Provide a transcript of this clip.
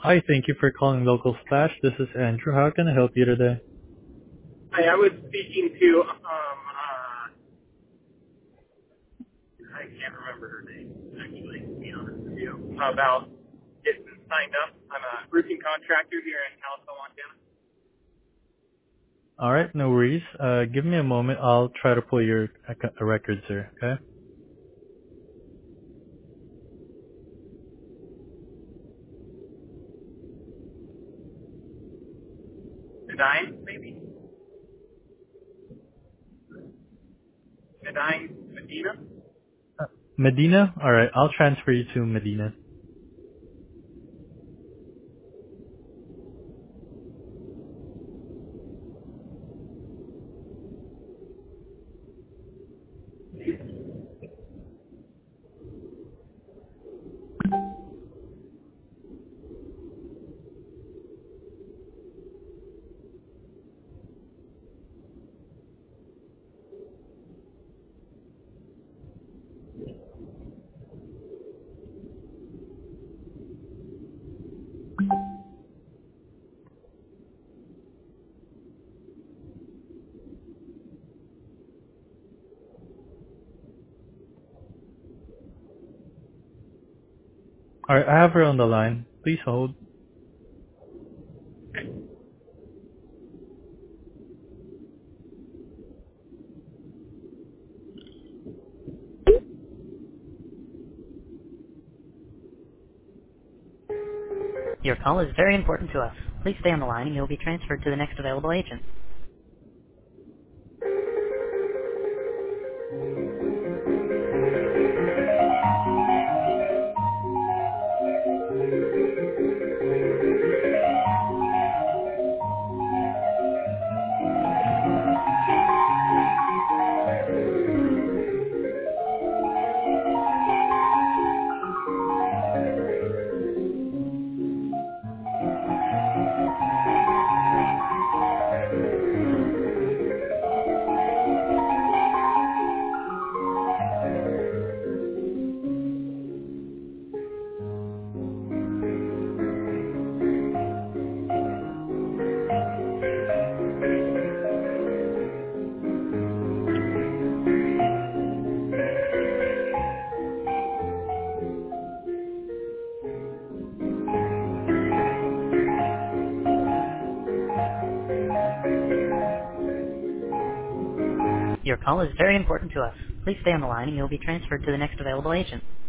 Hi, thank you for calling Local Splash. This is Andrew. How can I help you today? Hi, I was speaking to, I can't remember her name, actually, to be honest with you, about getting signed up. I'm a roofing contractor here in Kalispell, Montana. All right, no worries. Give me a moment. I'll try to pull your records here, okay? Nadine, maybe? Nadine Medina? Medina? All right, I'll transfer you to Medina. All right, I have her on the line. Please hold. Your call is very important to us. Please stay on the line and you'll be transferred to the next available agent. Your call is very important to us. Please stay on the line and you'll be transferred to the next available agent.